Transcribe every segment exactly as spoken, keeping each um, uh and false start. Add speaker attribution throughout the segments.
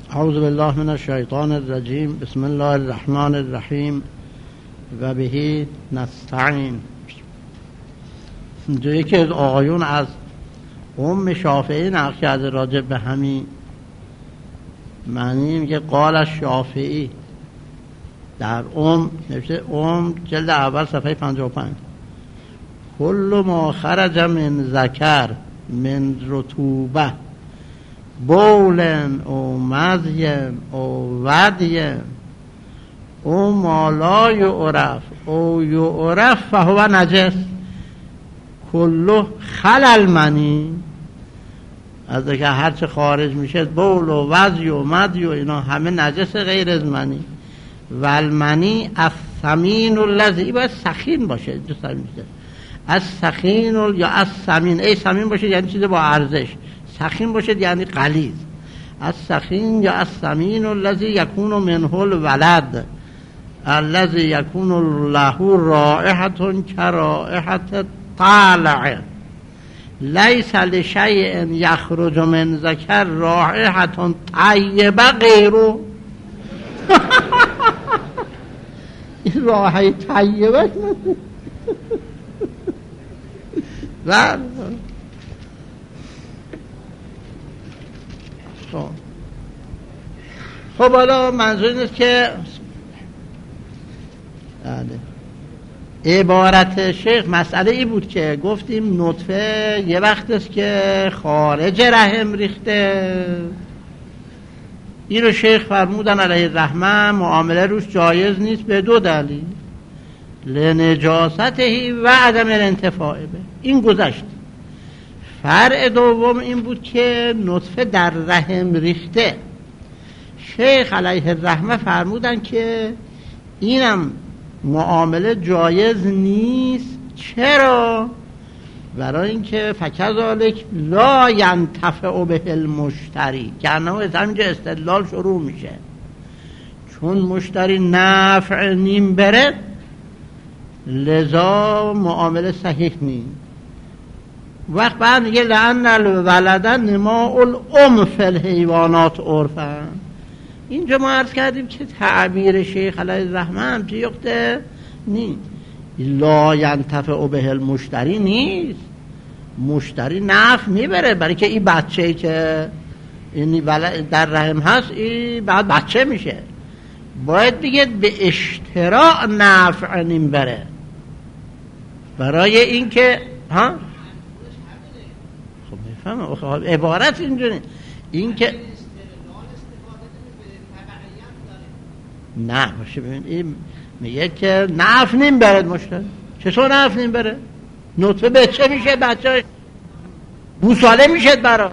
Speaker 1: اعوذ بالله من الشیطان الرجیم. بسم الله الرحمن الرحیم و بهی نستعین. جایی که آقایون از ام شافعی نقل کرده راجع به همین معنی، میگه قال الشافعی در ام نوشته، ام جلد اول صفحه پنجاه و پنج، کل ما خرج من ذکر من رطوبه بول او مزی او ودی او ما لا یعرف او یعرف فهو نجس کلو خلل منی. از که هرچه خارج میشه بول و وزی و مدی و اینا همه نجس غیر از منی. والمنی الثمین الذی، این باید سخین باشه، اینجا سمین میشه از سخین یا از سمین. ای سمین باشه یعنی چیز با ارزش، سخین باشه یعنی غلیظ. از سخین یا از سمین الذی یکون منه الولد الذی یکون له رائحة کرائحة طالع لیس لشیء یخرج من ذکر رائحة طیبه غیره. این رائحه طیبه و خب حالا منظور این است که عبارت شیخ مسئله ای بود که گفتیم نطفه یه وقت است که خارج رحم ریخته، این رو شیخ فرمودن علیه الرحمه معامله روش جایز نیست به دو دلیل، لنجاسته و عدم الانتفاع به. این گذشت. فرع دوم این بود که نطفه در رحم ریخته، شیخ علیه الرحمه فرمودن که اینم معامله جایز نیست. چرا؟ برای اینکه فکذالک لا ینتفع به المشتری، که انه از همینجا استدلال شروع میشه، چون مشتری نفع نیم بره لذا معامله صحیح نیست. وقت بعد میگه لأن الولد نماء الام فی الحیوانات عرفا. اینجا ما عرض کردیم که تعبیر شیخ علیه الرحمه هم چه یقته نیست، لا ینتفع به المشتری نیست، مشتری نفع میبره، برای که این بچه‌ای که این در رحم هست این بعد بچه میشه، باید بگه به اشتراع نفع نیم بره، برای اینکه ها خب میفهمم. خب عبارت اینجوری، این که نه باشه. ببین این میگه که نفع نیم برد مشتری. چطور نفع نیم بره؟ نطفه بچه میشه، بچه گوساله میشه برا.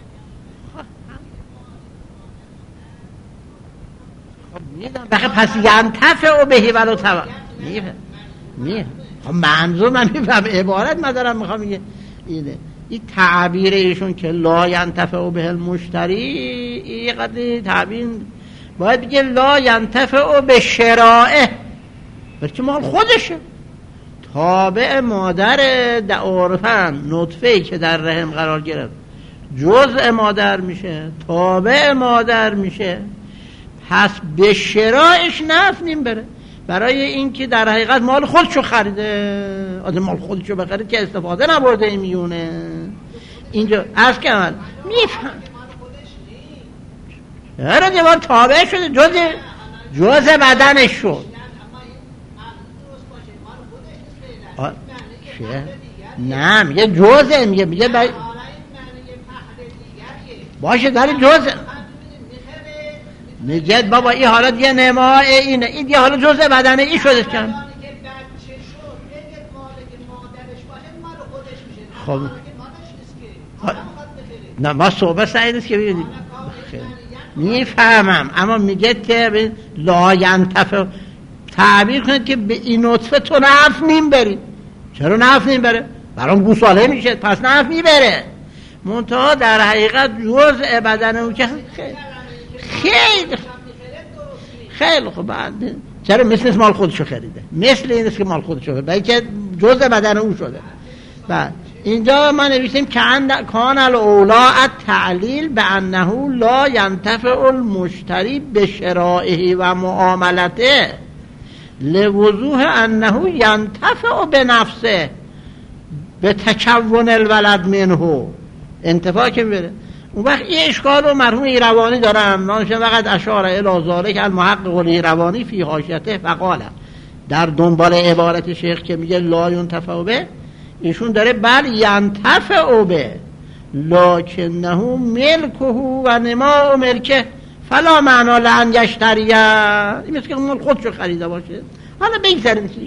Speaker 1: خب میدم بخه پس ینتفع بهی ولو تبع میفهم میفهم. خب منظور من میفهم، عبارت مدارم میخوام میگه اینه، این تعبیر ایشون که لا ینتفع به المشتری، این قدری تعبیر باید بگه لا ینتفع به شرائع، بلکه مال خودشه، تابع مادر عرفن. نطفه‌ای که در رحم قرار گرفت جزء مادر میشه، تابع مادر میشه، پس به شرائعش نفع نیم بره، برای اینکه در حقیقت مال خودشو خریده. آدم مال خودشو بخرید که استفاده نبرده این میونه. اینجا عرض کردم میفهم هر دیوار تابع شده، جز جز بدنش شد. چه؟ نه میگه جزه، میگه میگه با... باشه داره جزه، میگه بابا این حالا دیگه نماه اینه، این دیگه حالا جزء بدنه این شده کن. خب نه ما صحبت سعید است که ببینید میفهمم، اما میگه که لا ینتفع، تعبیر کنید که به این نطفه تو نفع نیم بری. چرا نفع نیم بره؟ برام گوساله میشه، پس نفع میبره، منتها در حقیقت جزء بدن اون که خیلی خیلی خیلی خب بعد چرا مثل مال خودشو خریده، مثل این است که مال خودشو خریده، بلکه جزء بدن اون شده. بعد اینجا ما نویسیم که کان الاولا التعلیل به انه لا ینتفع المشتری به شرائه و معاملته لوضوح انه ینتفع به نفسه به تکون الولد منه انتفاع که میبره. اون وقت این اشکال رو مرحوم ایروانی دارن، نانشون وقت اشاره الی ذالک المحقق الایروانی فی حاشیته فقاله، در دنبال عبارت شیخ که میگه لا ینتفع به، ایشون داره بل ینتفع به لکنه ملکه و نماء ملکه فلا معنا لان یشتریه، این مثل که مال خودشو خریده باشه. حالا بگذاریم چی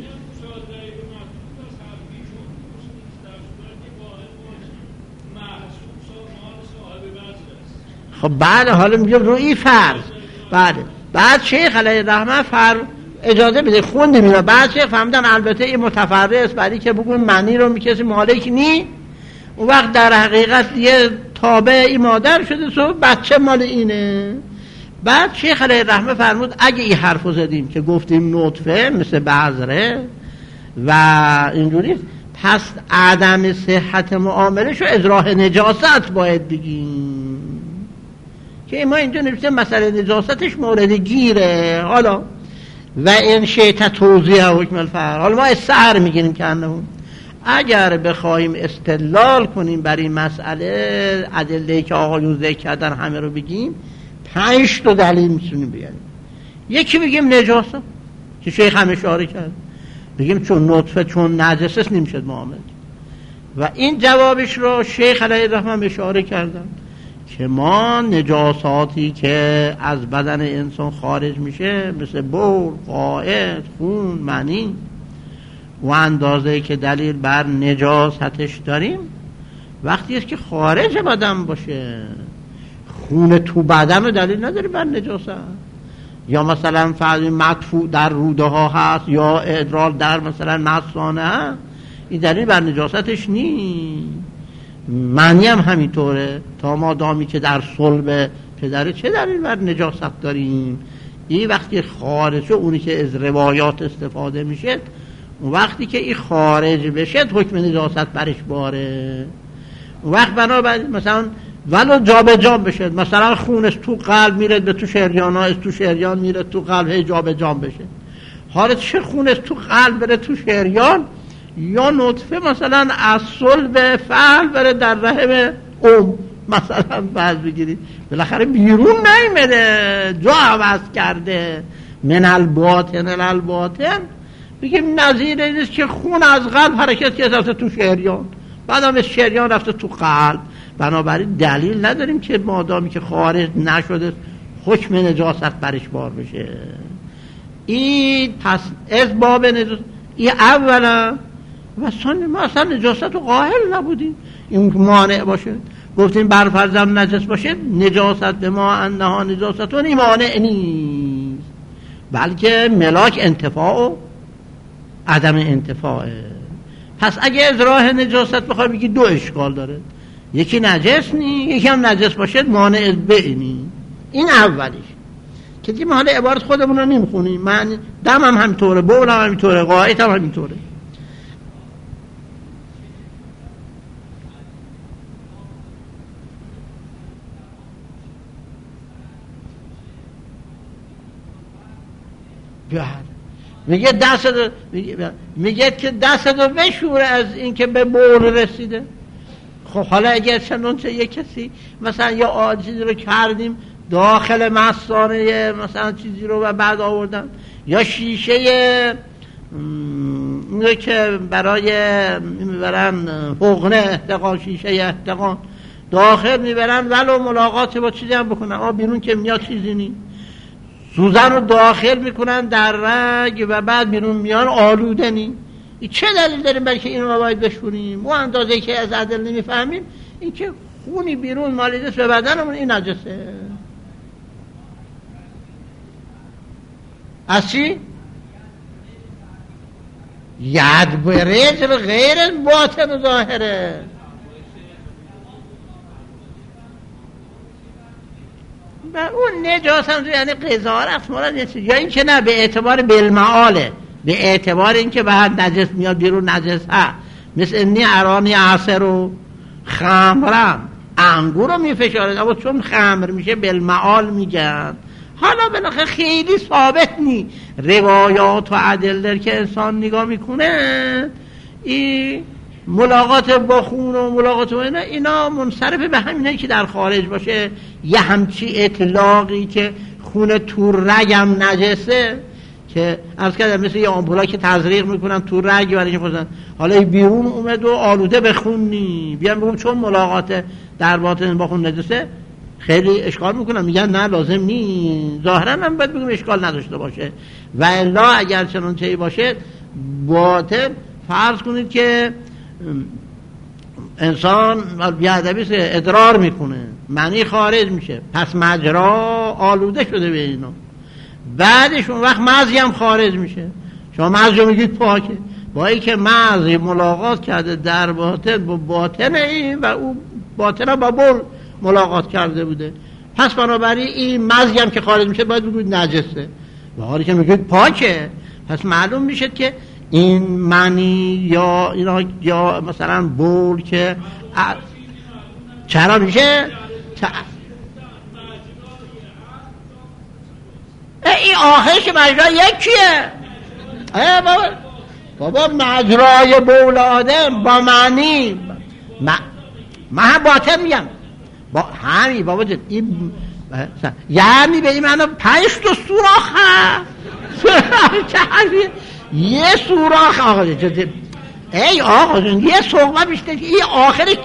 Speaker 1: خب بعد حالا میگم روی فرض بعد بعد شیخ علیه الرحمه فر اجازه بده خوندیم اینا، بعد شیخ فهمیدن البته این متفرع است برای که بگون معنی رو میکسی مالک نی، اون وقت در حقیقت دیگه تابع این مادر شده، سو بچه مال اینه. بعد شیخ علیه الرحمه فرمود اگه این حرفو زدیم که گفتیم نطفه مثل بذره و اینجوری، پس عدم صحت معاملش رو ازراح نجاست باید بگیم که ما اینجا نوشته مسئله نجاستش مورد گیره. حالا و این شیطه توضیح حکم الفرع، حالا ما استعر میگیریم که انمون اگر بخوایم استدلال کنیم بر این مسئله، ادله‌ای که آقایون ذکر کردن همه رو بگیم، پنج تا دلیل میتونیم بیاریم. یکی بگیم نجاست که شیخ هم اشاره کرد، بگیم چون نطفه چون نجس است نمیشه معامله، و این جوابش رو شیخ علیه الرحمه اشاره کردن که ما نجاساتی که از بدن انسان خارج میشه مثل بول، قائط، خون، منی و اندازه‌ای که دلیل بر نجاستش داریم وقتی است که خارج بدن باشه. خون تو بدن رو دلیل نداری بر نجاست، یا مثلا فرض مدفوع در روده ها هست یا ادرار در مثلا مثانه، این دلیل بر نجاستش نیست. معنی هم همینطوره، تا ما دامی که در صلب پدره چه دلیل بر نجاست داریم؟ این وقتی خارج، اونی که از روایات استفاده میشه، اون وقتی که این خارج بشه حکم نجاست برش باره. اون وقت بنابراین مثلا ولو جا به جا بشه، مثلا خونش تو قلب میره به تو شریان ها، از تو شریان میره تو قلب، هی جا به جا بشه. حالا چه خونش تو قلب بره تو شریان، یا نطفه مثلا از صلب فعل بره در رحم ام مثلا بعض بگیرید، بالاخره بیرون نیمده، جا عوض کرده، من الباطن الالباطن. بگیم نظیر اینست که خون از قلب حرکت که رفته تو شریان، بعد هم از شریان رفته تو قلب، بنابراین دلیل نداریم که مادامی که خارج نشده حکم نجاست برش بار بشه. این پس از باب نجاست این اولا، و ثانیا ما اصلا نجاست رو قائل نبودیم این مانع باشه، گفتیم برفرضم نجس باشه نجاست به ما انها نجاستون این مانع نیست، بلکه ملاک انتفاع و عدم انتفاعه. پس اگه از راه نجاست بخوای بگی دو اشکال داره، یکی نجس نی، یکی هم نجس باشه مانع بینی. این اولیش که دیگه ما حالا عبارت خودمون رو نمیخونیم، من دم هم همینطوره، بول هم همینطوره، قائط هم همینطوره. میگه دست دو میگه, میگه که دست دو بشوره از این که به بول رسیده. خب حالا اگر چندان چه یک کسی مثلا یا آجیزی رو کردیم داخل مثانه مثلا چیزی رو و بعد آوردن، یا شیشه اینه که برای میبرن حقنه احتقان، شیشه احتقان داخل میبرن ولو ملاقات با چیزی هم بکنن، آه بیرون که میاد چیزی نی، سوزن رو داخل میکنن در رگ و بعد بیرون میان آلوده نی. این چه دلیل داریم برای که این رو باید بشوریم؟ و اندازه که از عدل نمیفهمیم این که خونی بیرون مالیده به بدنمون این نجسه. از چی؟ ید برج غیر باطن ظاهره. و اون نجاست هم یعنی قضاوت مراد، یا این که نه به اعتبار بالمعاله، به اعتبار این که بعد نجس میاد بیرون نجس ها، مثل انی ارانی عصر و خمرم، انگور رو میفشارد، اما چون خمر میشه بالمعال میگن. حالا بالاخره خیلی ثابت نی روایات و ادله که انسان نگاه میکنه، این ملاقات با خون و ملاقات و اینا اینا منصرف به همینه که در خارج باشه یه همچی اطلاقی که خون تو رگم نجسه، که عرض کردم مثل یه آمپولا که تزریق میکنن تو رگ برای خودن، حالا بیرون اومد و آلوده به خون نی، بیان بگم چون ملاقات در باطن با خون نجسه، خیلی اشکال میکنن، میگن نه لازم نی، ظاهرا هم باید بگم اشکال نداشته باشه. و الا اگر چنان چیزی باشه باطن، فرض کنید که انسان بیادبی ادرار میکنه، معنی خارج میشه، پس مجرا آلوده شده به اینا، بعدش اون وقت مغزی هم خارج میشه، شما مغز رو میگید پاکه، با این که مغز ملاقات کرده در باطن با باطن این و اون باطن هم با بول ملاقات کرده بوده، پس بنابراین این مغزی هم که خارج میشه باید بگید نجسه، و حالی که میگید پاکه، پس معلوم میشه که این معنی یا اینا یا مثلا بول که ا... چرا میشه چ... این آخرش مجرا یکیه. ای بابا بابا مجرای بول آدم با معنی م... من هم باطن میگم با همین بابا جد این یعنی به این معنی پنج تا سوراخ هست یه سوراخ آقا جد ای آقا جد یه صحبه بیشتر این آخرش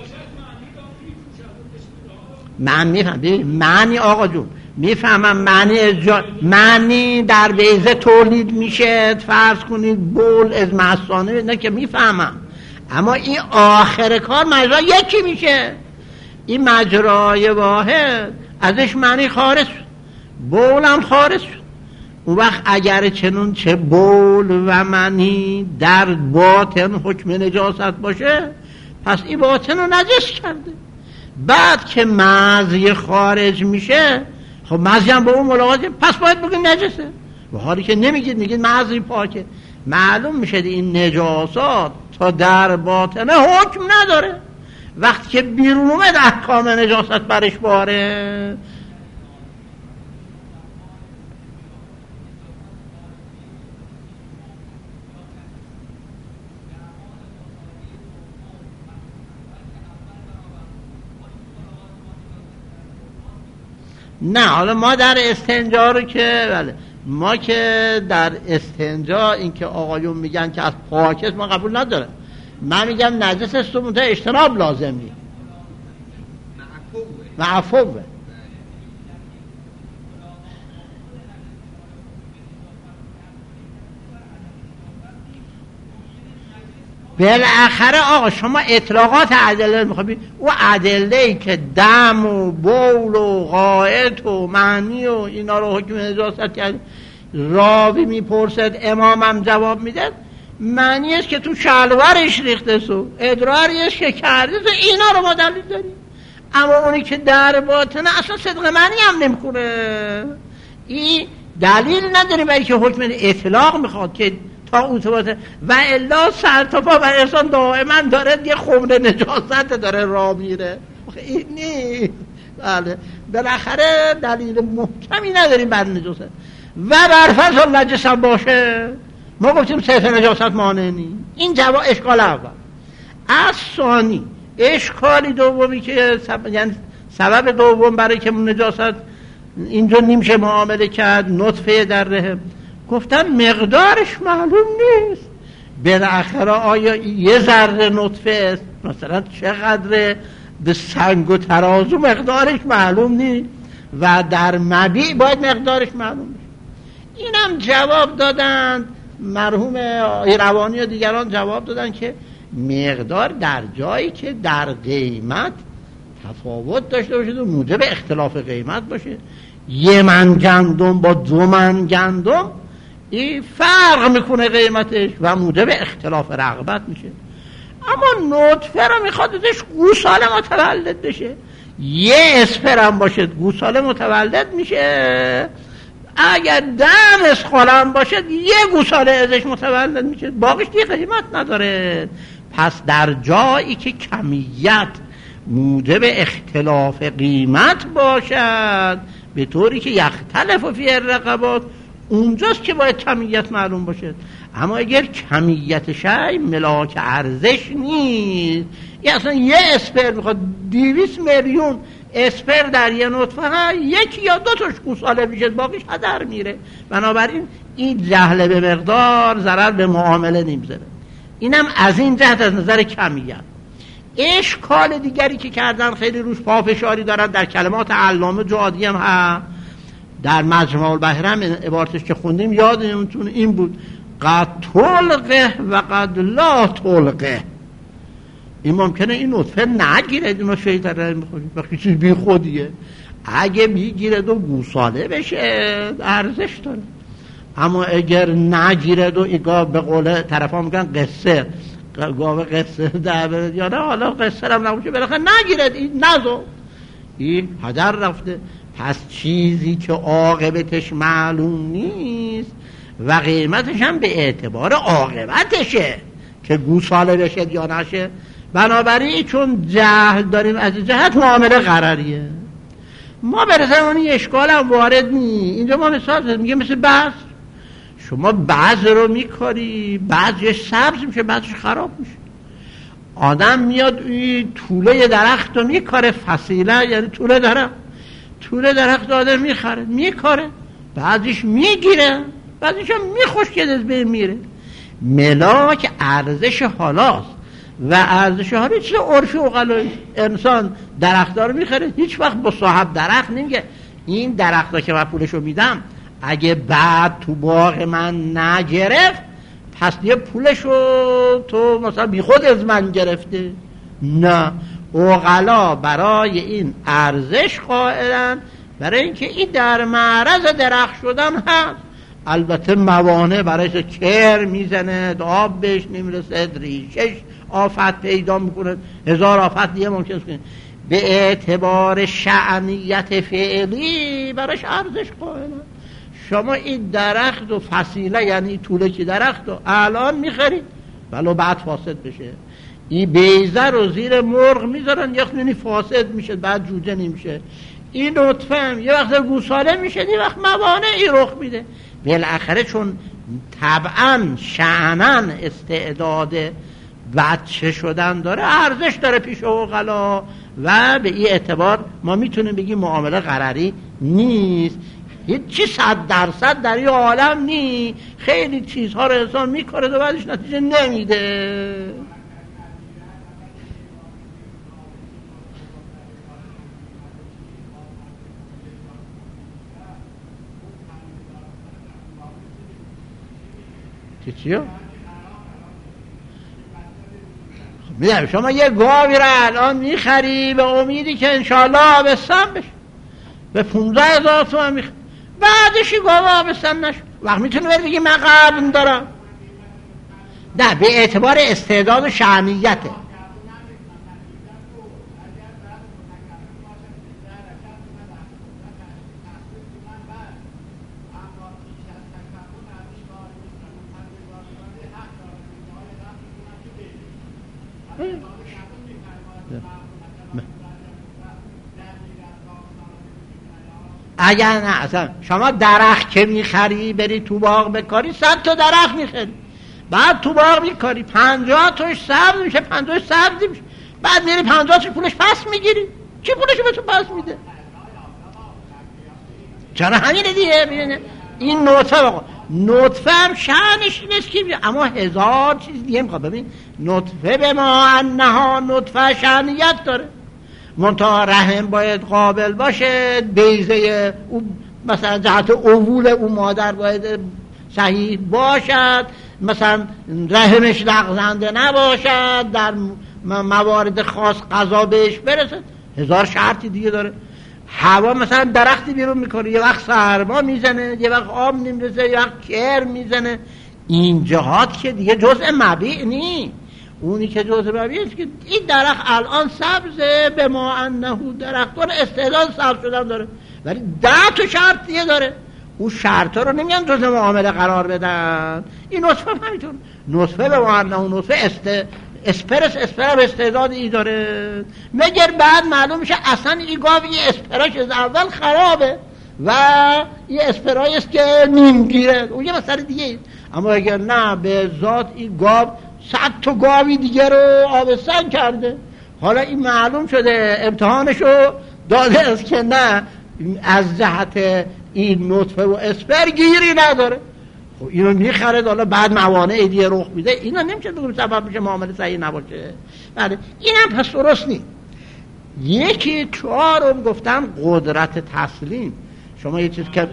Speaker 1: من میفهم معنی آقا جون میفهمم معنی جا... معنی در بیضه تولید میشه، فرض کنید بول از معصانه نه که میفهمم، اما این آخر کار مجرا یکی میشه، این مجرای واحد ازش معنی خارج شد، بول هم خارج شد. اون وقت اگر چنون چه بول و معنی در باطن حکم نجاست باشه، پس این باطن رو نجس کرده. بعد که مغزی خارج میشه، خب مغزی هم با اون ملاقات، پس باید بگید نجسه، و حالی که نمیگید میگید مغزی پاکه، معلوم میشه این نجاسات تا در باطنه حکم نداره، وقتی که بیرون اومد احکام نجاست برش باره. نه حالا ما در استنجا رو که بله ما که در استنجا این که آقایون میگن که از پاکست ما قبول نداره، من میگم نجس است و منتها اجتناب لازمی معفوه. بالاخره آقا شما اطلاقات ادله میخوابید، او ادله‌ای که دم و بول و غائط و معنی و اینا رو حکم نجاست کرد، راوی میپرسد امامم جواب میده، معنی است که تو شلوارش ریخته سو، ادراریش که کرده سو، اینا رو ما دلیل داریم. اما اونی که در باطنه اصلا صدق معنی هم نمیکنه، این دلیل نداره، برای که حکم اطلاق میخواد که تا اوتوبات و الا سر تا پا بر انسان دائما داره یه خمر نجاست داره راه میره، این نیست. بله بالاخره دلیل محکمی نداریم بر نجاست، و بر فرض نجس هم باشه ما گفتیم صرف نجاست مانع نیست. این جواب اشکال اول. از ثانی اشکالی دومی که سب... یعنی سبب دوم برای که نجاست اینجا نمیشه معامله کرد، نطفه در رحم، گفتن مقدارش معلوم نیست. بالاخره آیا یه ذره نطفه است مثلا چقدر به سنگ و ترازو مقدارش معلوم نیست، و در مبیع باید مقدارش معلوم نیست. اینم جواب دادن مرحوم ایروانی و دیگران جواب دادن که مقدار در جایی که در قیمت تفاوت داشته باشه و موجب اختلاف قیمت باشه، یه من گندم با دو من گندم این فرق میکنه قیمتش و موجب اختلاف رغبت میشه. اما نطفه رو میخواد ازش گوساله متولد بشه، یه اسپرم باشه گوساله متولد میشه، اگر دم اسخالم باشه یه گوساله ازش متولد میشه، باقیش دیگه قیمت نداره. پس در جایی که کمیت موجب اختلاف قیمت باشد به طوری که یختلف فی الرقبات، اونجاست که باید کمیت معلوم باشه. اما اگر کمیت شی ملاک ارزش نیست، یا اصلا یه اسپر میخواد دویست میلیون اسپر در یه نطفه، یکی یا دو تاش گوساله میشه، باقیش هدر میره. بنابراین این جهل به مقدار ضرر به معامله نمیذاره. اینم از این جهت از نظر کمیت. اشکال دیگری که کردن خیلی روش پافشاری دارن در کلمات علامه جادی هم هست، در مجمع البحرین عبارتش که خوندیم یادتون این بود: قد طلقه و قد لا طلقه. این ممکنه این نطفه نگیره، اینو شیطان رحم میخورید وقتی چیز بی خودیه. اگه میگیره دو گوساله بشه ارزش داره، اما اگر نگیره دو ایگاه به قول طرف ها میگن قصه گاوه قصه در یا نه حالا قصه هم نباشه بالاخره نگیره این نزو این هدر رفته. پس چیزی که عاقبتش معلوم نیست و قیمتش هم به اعتبار عاقبتشه که گوساله بشه یا نشه، بنابراین چون جهل داریم از جهت معامله قراریه. ما برسه اونی اشکال هم وارد نی. اینجا ما مثال میگه مثل بعض، شما بعض رو میکاری، بعضش سبز میشه، بعضش خراب میشه. آدم میاد این طوله درخت رو میکاره، فصیله یعنی طوله درخت، طوله درخت آدم میخره میکاره، بعضش میگیره، بعضش هم میخوشکد از بین میره. ملاک ارزش حالاست و ارزش حالا چیز عرفی اقلایی. انسان درخت‌ها رو میخره، هیچ وقت با صاحب درخت نمیگه این درخت‌ها که من پولشو میدم اگه بعد تو باغ من نگرفت پس یه پولشو تو مثلا بی خود از من گرفته. نه، اقلا برای این ارزش قائلن، برای اینکه این در معرض درخت شدن هست. البته موانع برایش کر میزنه، آب بهش نمیرسه، ریشش آفت پیدا میکنه، هزار آفت دیگه ممکنه کنه. به اعتبار شأنیت فعلی براش ارزش قائلن. شما این درخت و فصیله یعنی طوله که درخت رو الان میخرید ولو بعد فاسد بشه، این بیزه رو زیر مرغ میذارن یه خیلی فاسد میشه بعد جوجه نمیشه. این نطفه هم یه وقت گوساله میشه، یه وقت موانعی رخ میده. بالاخره چون طبعا شأناً استعداد بچه شدن داره، ارزش داره پیش عقلا و به این اعتبار ما میتونیم بگیم معامله قراری نیست. هیچی صد درصد در این عالم نی. خیلی چیزها رو انسان میکنه و بعدش نتیجه نمیده. چی چیو؟ میدونم شما یه گاوی رو الان میخری به امیدی که انشالله آبستن بشه، به پونزده هزار تومن میخری، بعدش این گاو آبستن نشد، وقت میتونه بری بگی من قبل دارم. نه، به اعتبار استعداد و شأنیته. اگر نه اصلا شما درخت که میخری بری تو باغ بکاری، صد تا درخت میخری، بعد تو باغ میکاری پنجاه تاش سبز میشه، پنجاه سبز میشه، بعد میری پنجاه تاش پولش پس میگیری. چی پولش به تو پس میده؟ چرا همینه دیگه. ببینه این نطفه بقا. نطفه هم شأنش نیست که اما هزار چیز دیگه میخواد. ببین نطفه به ما انها نطفه شأنیت داره، منتها رحم باید قابل باشه، بیضه او مثلا جهت اوول او مادر باید صحیح باشد، مثلا رحمش لغزنده نباشد، در موارد خاص غذا بهش برسد، هزار شرطی دیگه داره. هوا مثلا درختی بیرون میکنه، یه وقت سرما میزنه، یه وقت آب نمیرسه، یه وقت کر میزنه. این جهات که دیگه جزء مبیع نی. اونی که جزء مبیع است که این درخت الان سبزه، به ما انه درخت داره، استعداد سبز شدن داره، ولی ده تا شرط دیگه داره. اون شرطا رو نمیان جزء معامله قرار بدن. این نطفه همینطور، نطفه به ما انه نطفه است اسپرس اسپر استعداد ای داره، مگر بعد معلوم میشه اصلا این گاو یه اسپراش از اول خرابه و یه اسپرایی است که نیمگیره، اون یه مسئله دیگه. اما اگر نه به ذات این گاو صد تا گاوی دیگه رو آبستن کرده، حالا این معلوم شده امتحانشو داده است که نه از جهت این نطفه و اسپر گیری نداره، خب اینو میخره، حالا بعد موانع دیگه رخ میده، اینا نمیشه بگم سبب میشه معامله صحیح نباشه. بله اینم پس درست نیست. یکی چهارم گفتم قدرت تسلیم. شما یه چیز که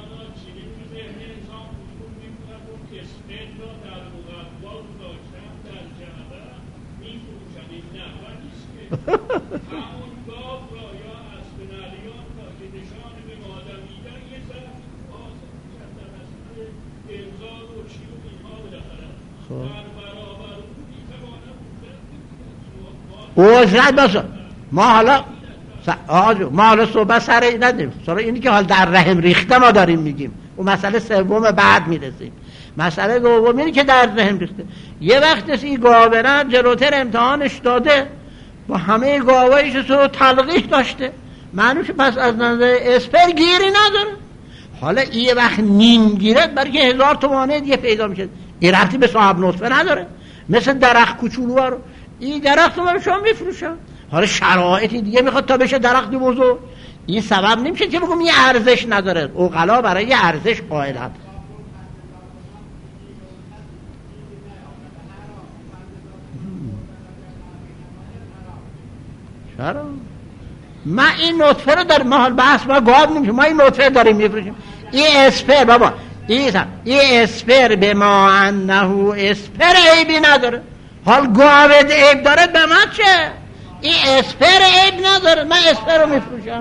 Speaker 1: اوجرد باشه. ما حالا ما حالا صحبت سر این ندیم، سر اینی که حال در رحم ریخته ما داریم میگیم، اون مسئله سوم بعد میرسیم. مسئله دوم اینی که در رحم ریخته، یه وقت این گاوه جلوتر امتحانش داده با همه گاوهایش رو تلقیح داشته، معنوش پس از نظر اسپر گیری نداره. حالا یه وقت نیم گیرد برای که هزار تومانه دیگه پیدا میشه، این رفتی به صاحب نطفه نداره. مثل درخت کوچولو رو این درخت رو شما میفروشن، حالا شرایطی دیگه میخواد تا بشه درخت بزرگ، این سبب نمیشه که بگم یه ارزش نداره. عقلا برای یه ارزش قائلند. چرا؟ ما این نطفه رو در محل بحث ما گاب نمیشه، ما این نطفه داریم میفروشیم. این اسپر بابا این اسپر به ما انه اسپر عیبی نداره. حال گاوه عیب داره به من چه؟ این اسپر عیب نداره، من اسپر رو میفروشم.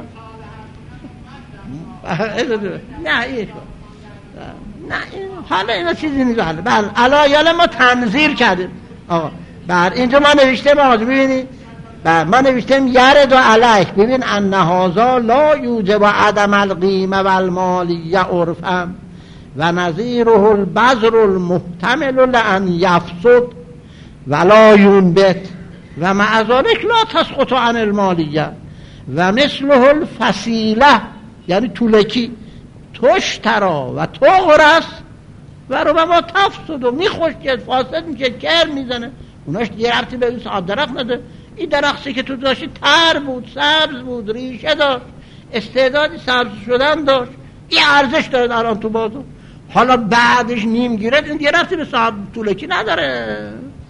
Speaker 1: نه این نه این حالا اینا چیزی نیست. بله الان ما تنظیر کردیم آقا. بر اینجا ما نوشتیم آقا ببینید، بر ما نوشتیم یرد و علیک، ببین ان هذا لا یوجب عدم القیمه و المالیه عرفا و نظیره البذر المحتمل لان یفسد ولا ينبت و مع ذلك لا تسقط عن المالیه و مثله الفسیله یعنی طولکی تشترا و تغرس و ربما تفسد و میخوشید فاسد میشه، کر میزنه، اوناش دیگه ربطی به این صاحب درخت نده. این درختی که تو داشتی تر بود، سبز بود، ریشه داشت، استعدادی سبز شدن داشت، این ارزش داره الان تو بازار. حالا بعدش نیم گیره این دیگه ربطی به صاحب طولکی نداره.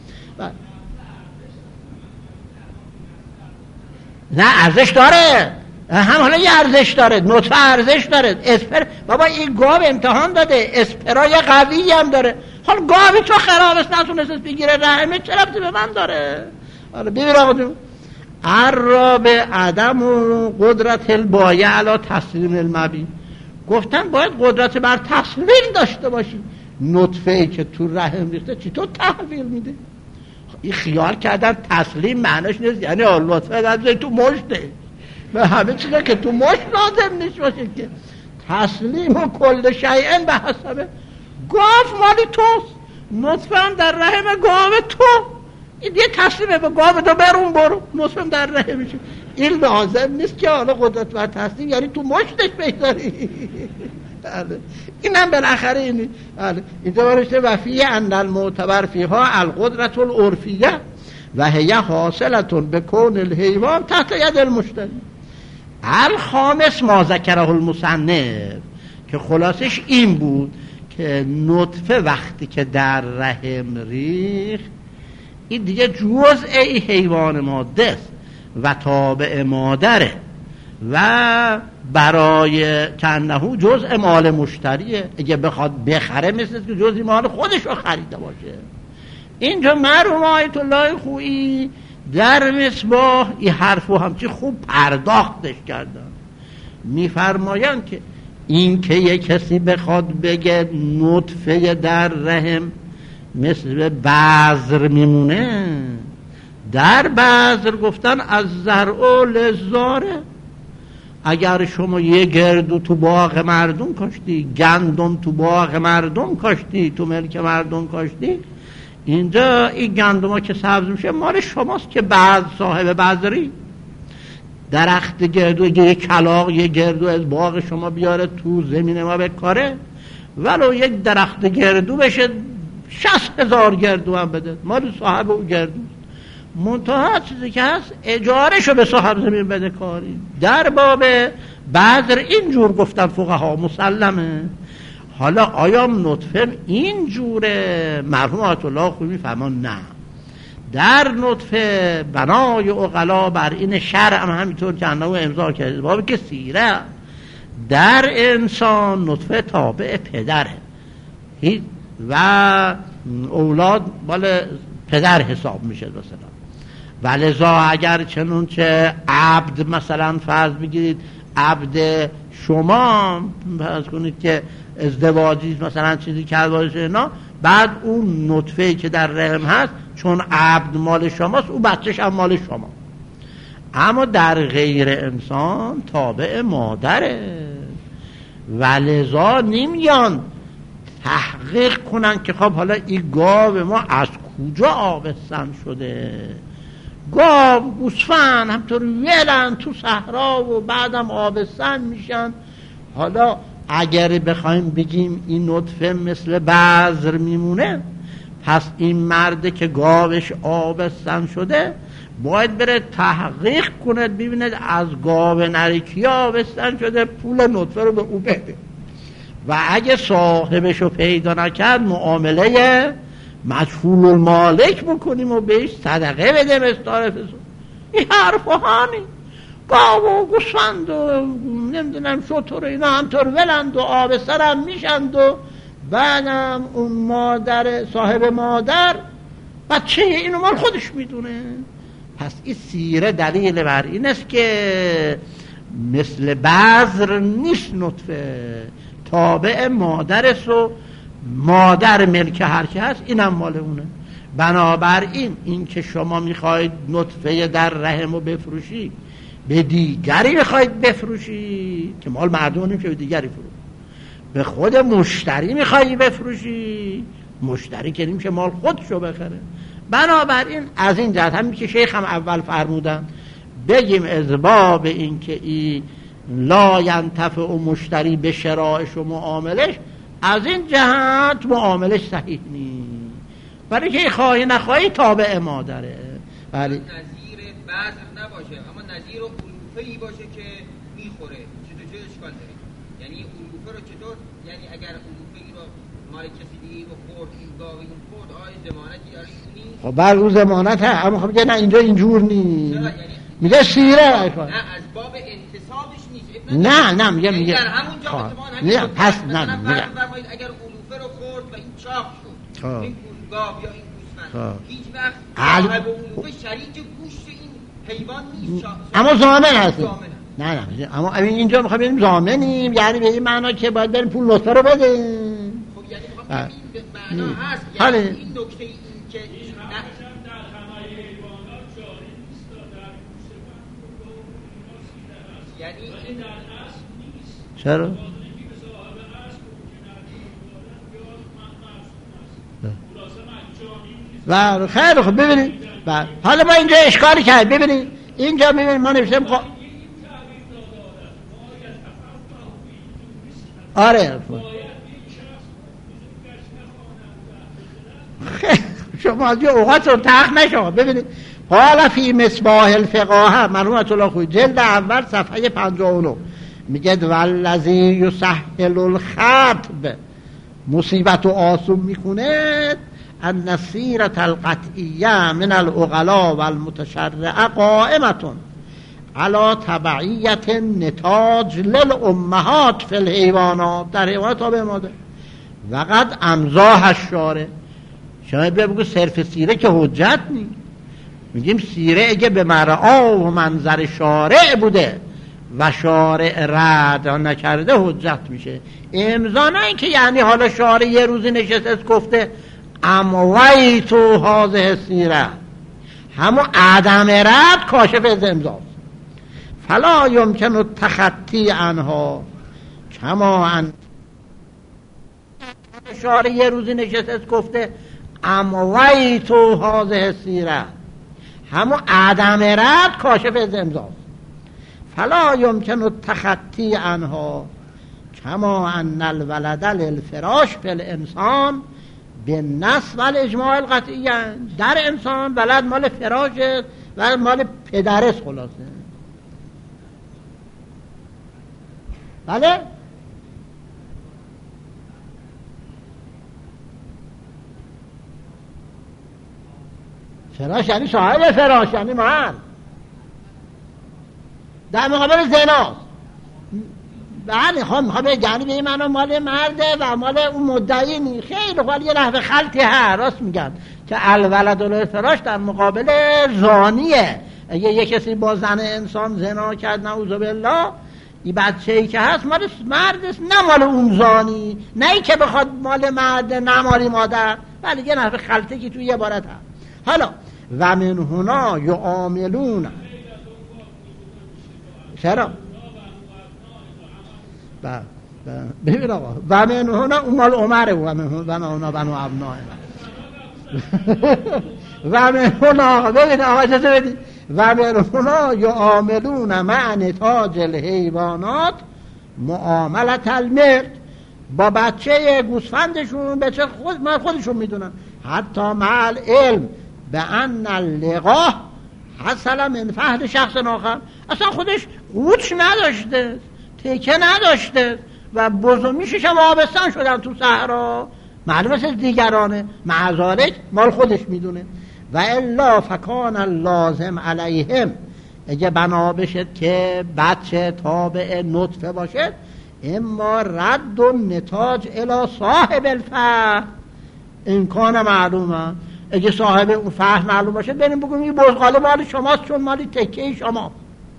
Speaker 1: نه ارزش داره، هم حالا یه ارزش داره، نطفه ارزش داره، اسپر بابا این گاو امتحان داده، اسپرای قوی هم داره. حالا گاوی تو خراب است نتونست بگیره رحمه، چه ربطی به من داره؟ حالا ببین آقا جون، عرب عدم و قدرت البایع علی تسلیم المبی، گفتن باید قدرت بر تسلیم داشته باشی. نطفه‌ای که تو رحم ریخته چطور تحویل میده؟ این خیال کردن تسلیم معناش نیست یعنی لطفه نظر تو مشته و همه چیزا که تو مشت لازم نیست باشه که تسلیم و کل شیئن به حسبه. گاو مالی توست، نطفه هم در رحم گاو تو، این دیگه تسلیمه به گاو تو، برون برو، نطفه هم در رحمشه. این لازم نیست که حالا قدرت بر تسلیم یعنی تو مشتش بگذاری. اینم بالاخره اینی اینجا برشته وفیه ان المعتبر فیها القدرت العرفیه و هی حاصلتون به کون الحیوان تحت ید المشتری. الخامس ما ذکره المصنف که خلاصش این بود که نطفه وقتی که در رحم ریخت این دیگه جزء ای حیوان ماده است و تابع مادره و برای کنهو جزء مال مشتریه، اگه بخواد بخره مثل که جزء مال خودش رو خریده باشه. اینجا مرحوم آیت الله خویی در مصباح این حرفو همچی خوب پرداختش کردن. میفرمایند که این که یک کسی بخواد بگه نطفه در رحم مثل بذر میمونه، در بذر گفتن از زرع لزاره. اگر شما یه گردو تو باغ مردم کاشتی، گندم تو باغ مردم کاشتی، تو ملک مردم کاشتی، اینجا این گندما که سبز میشه مال شماست که بعد صاحب بذری درخت گردو یه کلاغ یه گردو از باغ شما بیاره تو زمین ما بکاره، ولو یک درخت گردو بشه شصت هزار گردو هم بده، مال صاحب او گردو. منتها چیزی که هست اجاره شو به صاحب زمین بده کاری. در باب بذر اینجور گفتن فقها مسلمه. حالا آیا نطفه این جوره؟ مرحوم آیت الله خویی میفهمان نه، در نطفه بنای عقلا بر این شرع هم همینطور که انه امضا کرده بابی که سیره در انسان نطفه تابع پدره و اولاد مال پدر حساب میشه مثلا. ولذا اگر چنون چه عبد مثلا فرض بگیرید عبد شما فرض کنید که ازدواجی مثلا چیزی کرد باشه اینا، بعد اون نطفه‌ای که در رحم هست چون عبد مال شماست او بچه‌ش هم مال شما، اما در غیر انسان تابع مادره. ولذا نمیان تحقیق کنن که خب حالا این گاو ما از کجا آبستن شده. گاو گوسفند همطور ولن تو صحرا و بعدم آبستن میشن. حالا اگر بخوایم بگیم این نطفه مثل بذر میمونه، پس این مرده که گاوش آبستن شده باید بره تحقیق کنه ببیند از گاو نری کی آبستن شده، پول نطفه رو به او بده و اگه صاحبش رو پیدا نکرد معامله مجهول المالک بکنیم و بهش صدقه بده مستار فسون. این حرف ها همی گاو و گوسفند و نمیدونم شتر اینا همطور ولند و آبستر هم میشند و بعدم اون مادر صاحب مادر بچه اینو مال خودش میدونه. پس این سیره دلیل بر این است که مثل بذر نیست، نطفه تابع مادر است و مادر ملک هر که هست اینم مال اونه. بنابراین این که شما میخواید نطفه در رحم رو بفروشی به دیگری میخواید بفروشی که مال مردم نمیشه به دیگری فروش، به خود مشتری میخوایی بفروشی، مشتری که نمیشه مال خودشو بخره. بنابراین از این جهت همین که شیخ هم اول فرمودن بگیم از باب این که ای لا ینتفع و مشتری به شرایش و معاملش، از این جهت معاملش صحیح نیست، برای که خواهی نخواهی تابع مادره. ولی
Speaker 2: نظیر بذر نباشه اما نظیر علوفه‌ای باشه که میخوره، چطور چه اشکال داره؟ یعنی علوفه رو چطور، یعنی اگر علوفه‌ای رو مال کسی دیگه رو خورد این گاوی این خورد آیا ضمانتی داره نیست؟
Speaker 1: خب بر رو ضمانت هست، اما خب میگه نه اینجا اینجور نیست،
Speaker 2: یعنی
Speaker 1: میگه سیره
Speaker 2: نه از باب انتصابش نیست.
Speaker 1: نه نه میگه میگه
Speaker 2: در همونجا
Speaker 1: نه پس نه
Speaker 2: میگه
Speaker 1: میگه
Speaker 2: اگر علوفه رو خورد و این چاق شد این گاو یا این گوسفند هیچ وقت صاحب علوفه شریک گوشت این حیوان نیست،
Speaker 1: اما ضامن هست. نه نه اما اینجا میخوام بگیم ضامنیم، یعنی به این معنا که باید بریم پول نطفه رو بده.
Speaker 2: خب یعنی میخوام این معنا هست، یعنی این نکته این که یعنی
Speaker 1: چرا؟ و خیلی خوب ببینید حالا ما اینجا اشکالی کرد. ببینید اینجا ببینید ما نوشتیم خب آره شما از یه اوقات رو تخت نشما. ببینید قال فی مصباح الفقاهه مرحوم آیت الله خویی جلد اول صفحه پنجاه و نه میگه والذی یسهل الخطب مصیبت و آسون میکنه ان السیرة القطعیه من العقلاء والمتشرعه قائمتون علی تبعیت نتاج للامهات فی الحیوانات، در حیوانات تابع ماده وقد امضاح الشارع. شما بگو صرف سیره که حجت نیست، میگیم سیره اگه به مرعا و منظر شارع بوده و شارع رد نکرده حجت میشه. امضا نه این که یعنی حالا شارع یه روزی نشسته گفته امویت هذه سیره، همون عدم رد کاشف از امضا، فلا یمکن التخطی عنها کما ان شارع یه روزی نشسته گفته امویت و هذه سیره، همون عدم رد کاشف از امضاست. فلا یمکن التخطی عنها کما ان الولد للفراش فی الانسان بالنص والاجماع القطعی. در انسان ولد مال فراشه و مال پدرست خلاصه. بله فراش یعنی صاحب فراش، یعنی مرد در مقابل زناست. بله خب میخوام بگم به این معنا مال مرده و مال اون مدعی نی. خیلی خوب یه نحوه خلطی هست، راست میگن که الولد للفراش در مقابل زانیه. اگه یه کسی با زن انسان زنا کرد نعوذ بالله، این بچه‌ای که هست مال مرد است، نه مال اون زانی، نه ای که بخواد مال مرد نه مال مادر. بله یه نحوه خلطی که توی یه عبارت هست. حالا و من هنا یعاملون، چرا؟ ببین آقا و من هنا اون مال عمره و من هنا بنو ابناه و من هنا ببین آقا اجازه بدید و من هنا یعاملون مع نتاج الحیوانات معاملت المرد، با بچه گوسفندشون بچه خود ما خودشون میدونن حتی مع العلم به ان اللقاح حصل من فهد شخص آخر، اصلا خودش قوچ نداشته، تکه نداشته و بزرمیشش هم آبستن شدن تو صحرا، معلومه از دیگرانه، معذارک مال خودش میدونه. و الا فکان لازم علیهم، اگه بنا بشد که بچه تابع نطفه باشد، اما رد و نتاج الی صاحب الفهم امکان معلومه. اگه صاحب اون فهم معلوم باشد بریم بگیم این بزغاله مال شماست چون مالی تکه شما.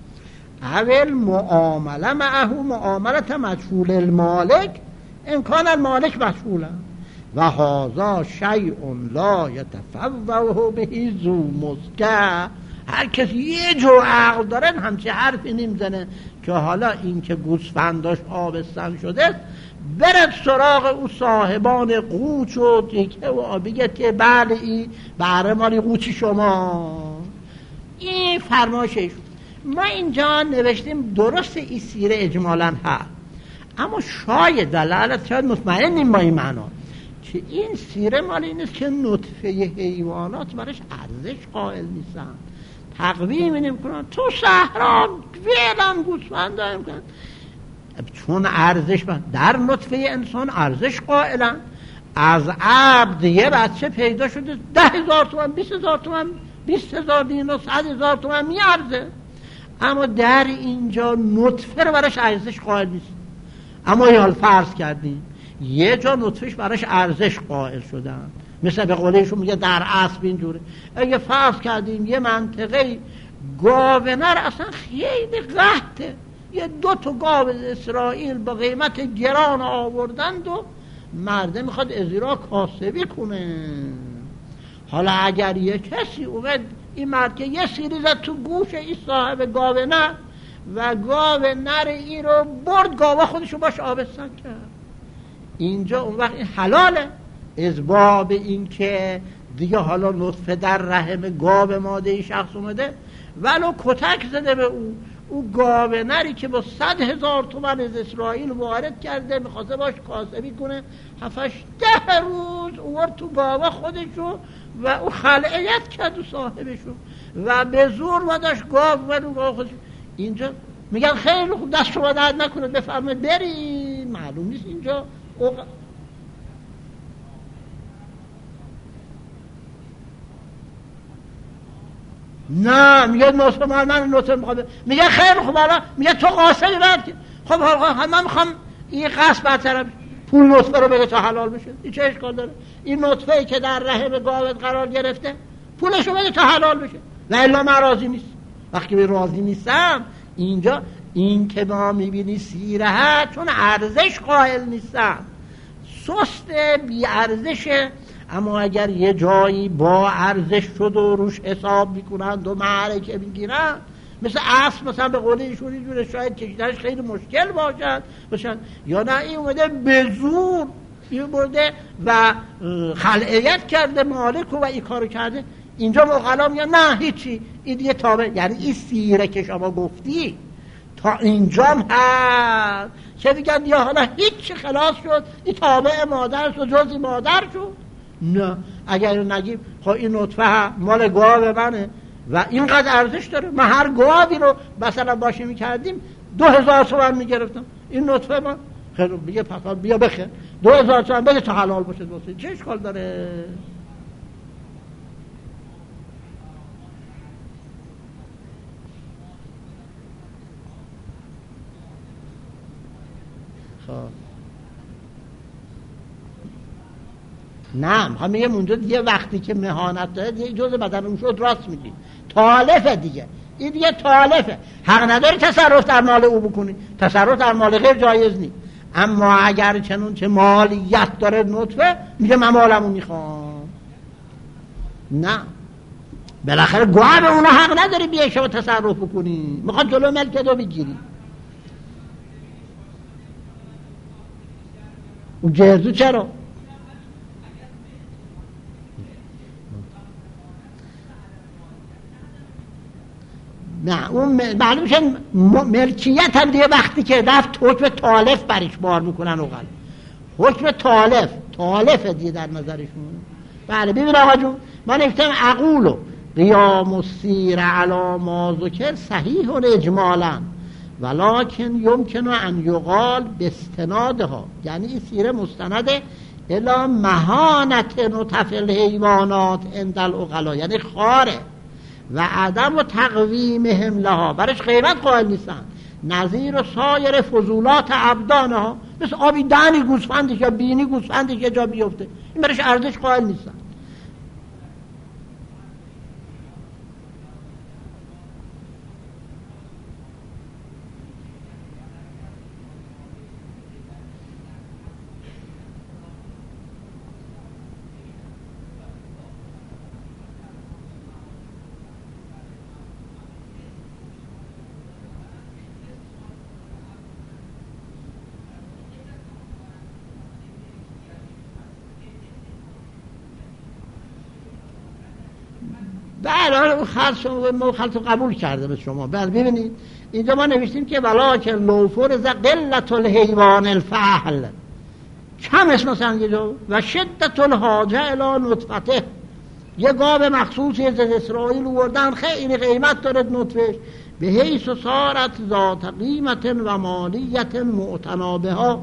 Speaker 1: اول معامله معه معاملت مجهول المالک، امکان المالک مجهوله و هذا شیء لا یتفوه به ذو مزکه. هر کسی یه جو عقل داره همچه حرفی نمیزنه که حالا این که گوسفنداش آبستن شده برد سراغ او صاحبان قوچ و تکه و بگه که بله این بره مالی قوچی شما. این فرمایشش ما اینجا نوشتیم، درست این سیره اجمالاً هست، اما شاید دلالت شاید مطمئنیم با این معنا که این سیره مال این است که نطفه حیوانات برش ارزش قائل نیستن، تقویم نمی‌کنن، تو صحرا فعلا گوسفند داریم کن چون ارزش در نطفه انسان ارزش قائلن. از عبد یه بچه پیدا شده ده هزار تومن، بیست هزار تومن، بیست هزار دینار، صد هزار تومن میارزه، اما در اینجا نطفه رو براش ارزش قائل نیست. اما این حال فرض کردیم یه جا نطفهش براش ارزش قائل شدن، مثل به قولشون میگه در اسب اینجوره. اگه فرض کردیم یه منطقه گاونر اصلا خیلی قحطه، یه دو تا گاو اسرائیل با قیمت گران آوردند و مرده میخواد ازیرا کاسبی کنه. حالا اگر یه کسی اومد این مرد که یه سیری زد تو گوش این صاحب گاو نر و گاو نر این رو برد، گاوه خودشو باش آبستن کرد، اینجا اون وقت این حلاله. از باب این که دیگه حالا نطفه در رحم گاو ماده این شخص اومده ولو کتک زده به او، او گاو نری که با صد هزار تومن از اسرائیل وارد کرده میخواسته باش کاسبی کنه، هفتش ده روز اوورد تو گاوه خودشو و او خلعیت کرد و صاحبشو و به زور و داشت گاو و اون گاو خودشو. اینجا میگن خیلی خوب دست شما درد نکنه بفرمایید برید، معلوم نیست اینجا او... نه میگه نطفه مال من نطفه میخواد، میگه خیلی خوب حالا میگه تو قاسمی برد، خب حالا من میخوام این قصد برطرف پول نطفه رو بگه تا حلال بشه، این چه اشکال داره؟ این نطفه ای که در رحم گاوت قرار گرفته پولش رو بده تا حلال بشه، و الا من راضی نیست. وقتی به راضی نیستم اینجا این که ما میبینی سیره ها چون ارزش قائل نیستم، سست بی ارزشه. اما اگر یه جایی با ارزش شد و روش حساب میکنند و معرکه میگیرن، مثل اسب مثلا به قول ایشون اینجوره، شاید کشیدنش خیلی مشکل باشد باشن، یا نه این اومده به زور این برده و خلعیت کرده مالک و این کارو کرده. اینجا مقلا میگن نه هیچی، این دیگه تابع. یعنی این سیره که شما گفتی تا اینجام هست که میگن یا حالا هیچی خلاص شد، این تابع مادر شد، جزی مادر شد. نه، اگر اینو نگیم خب این نطفه مال گاو منه و اینقدر ارزش داره، من هر گاوی رو مثلا باشه میکردیم دو هزار تومن میگرفتم، این نطفه من خیلی بگه پس بیا بخیر دو هزار تومن بده تا حلال باشه دوستی، چه اشکال داره؟ نه هم میگم اونجا دیگه وقتی که مهانت داره دیگه جز بدن اون شد، راست میگی، تالفه دیگه، این دیگه تالفه، حق نداری تصرف در مال او بکنی، تصرف در مال غیر جایز نیست. اما اگر چنون چه مالیت داره نطفه، میگه من مالمو میخوام. نه، بالاخره گواه به اونا حق نداری بیای شما تصرف بکنی، میخواد جلو ملکت رو بگیری. اون جهزو چرا؟ نه اون معلوم شد ملکیت هم دیگه وقتی که رفت حکم تالف برش بار میکنن اوغل، حکم تالف تالف دیگه در نظرشون. بله ببین آقا جون، ما نفتیم اقولو قیام السیر علی ما ذکر صحیح و اجمالا ولکن یمکن ان یقال باستنادها، یعنی این سیره مستنده الی مهانت نطف الحیوانات عند العقلا، یعنی خاره و عدم و تقویمهم لها، برش قیمت قائل نیستن، نظیر سایر فضولات ابدانها، مثل آبی دهنی گوسفندش یا بینی گوسفندش یه جا بیفته، این برش ارزش قائل نیستن. بله اون خلص ما خلص قبول کرده به شما. بله ببینید اینجا ما نوشتیم که ولکن لوفور ز قلت الحیوان الفحل، کم اسم مثلا یه جا و شدت الحاجه الی نطفته، یه گاو مخصوصی از اسرائیل آوردن خیلی قیمت داره نطفش، به حیث صارت ذات قیمت و مالیت معتنابها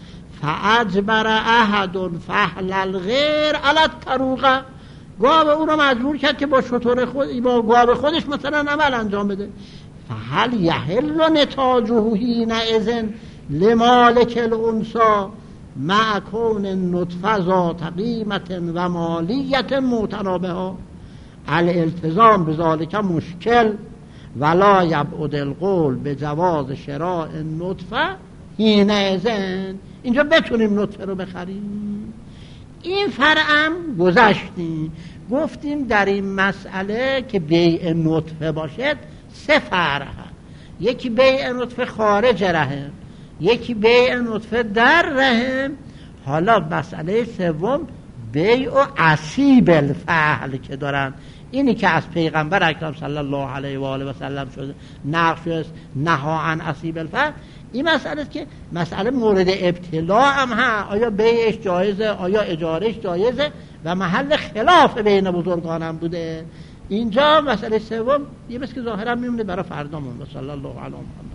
Speaker 1: فاجبر احد فحل الغیر علی الطروقه، گاو اون رو مجبور کرد که با شتر خود با گاو خودش مثلا عمل انجام بده. فهل یحل نتاجه حینئذ لمالک الانثی مع کون النطفه ذات قیمت و مالیت معتنابها، الالتزام بذالک مشکل ولا یبعد القول به جواز شراء النطفه حینئذ، اینجا بتونیم نطفه رو بخریم. این فرعم گذشتیم، گفتیم در این مسئله که بیع نطفه باشد سه فرع هست، یکی بیع نطفه خارج رحم، یکی بیع نطفه در رحم، حالا مسئله سوم بیع و عصیب الفحل که دارن، اینی که از پیغمبر اکرم صلی الله علیه و آله و سلم شده نقش است نها عن عصیب الفحل. این مسئله است که مسئله مورد ابتلاع هم هست، آیا بیعش جایزه، آیا اجارش جایزه و محل خلاف بین بزرگان هم بوده. اینجا مسئله سوم یه مثل که ظاهرا میمونه برای فردامون. صلی الله علیه و آله.